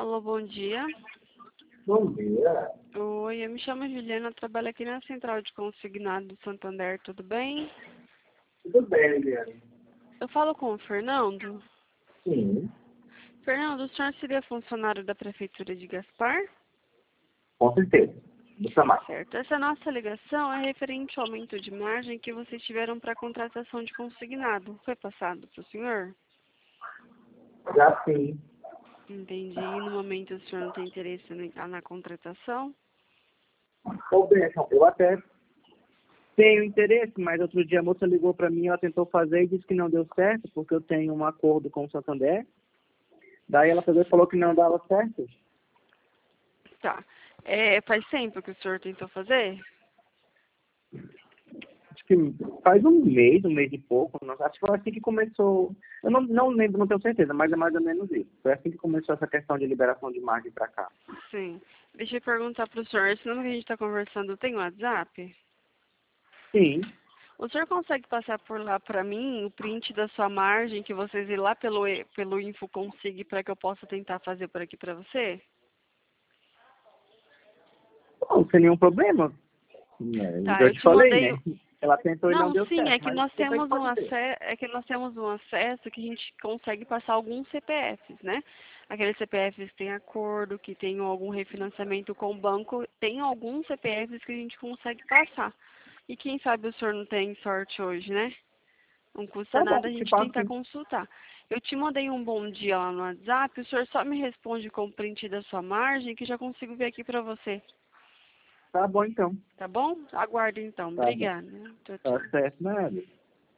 Alô, bom dia. Bom dia. Oi, eu me chamo Juliana, trabalho aqui na Central de Consignado do Santander, tudo bem? Tudo bem, Liliana? Eu falo com o Fernando. Sim, Fernando, o senhor seria funcionário da Prefeitura de Gaspar? com certeza. Do Samar. Certo. Essa nossa ligação é referente ao aumento de margem que vocês tiveram para a contratação de consignado. Foi passado para o senhor? Já sim. Entendi. E no momento o senhor não tem interesse na contratação? Ô, Benção, eu até tenho interesse, mas outro dia a moça ligou para mim, ela tentou fazer e disse que não deu certo, porque eu tenho um acordo com o Santander. Daí ela pegou e falou que não dava certo. Tá. Faz tempo que o senhor tentou fazer? Acho que faz um mês e pouco. Acho que foi assim que começou. Eu não lembro, não tenho certeza, mas é mais ou menos isso. Foi assim que começou essa questão de liberação de margem para cá. Sim. Deixa eu perguntar para o senhor, esse número que a gente está conversando tem WhatsApp? Sim, O senhor consegue passar por lá para mim o print da sua margem que vocês ir lá pelo InfoConsig para que eu possa tentar fazer por aqui para você? não tem nenhum problema. Tá, Eu eu te te falei, mandei. né? Ela tentou e não Não, deu sim, certo, mas você pode ter. é que nós temos um acesso que a gente consegue passar alguns CPFs, né? Aqueles CPFs que têm acordo, que tem algum refinanciamento com o banco, tem alguns CPFs que a gente consegue passar. E quem sabe o senhor não tem sorte hoje, né? Não custa Tá bom, nada a te gente passo tentar sim. consultar. Eu te mandei um bom dia lá no WhatsApp, o senhor só me responde com o print da sua margem que já consigo ver aqui pra você. Tá bom então. Tá bom? Aguardo então. Tá bom. Obrigada. Tchau, Tá tchau. certo, nada.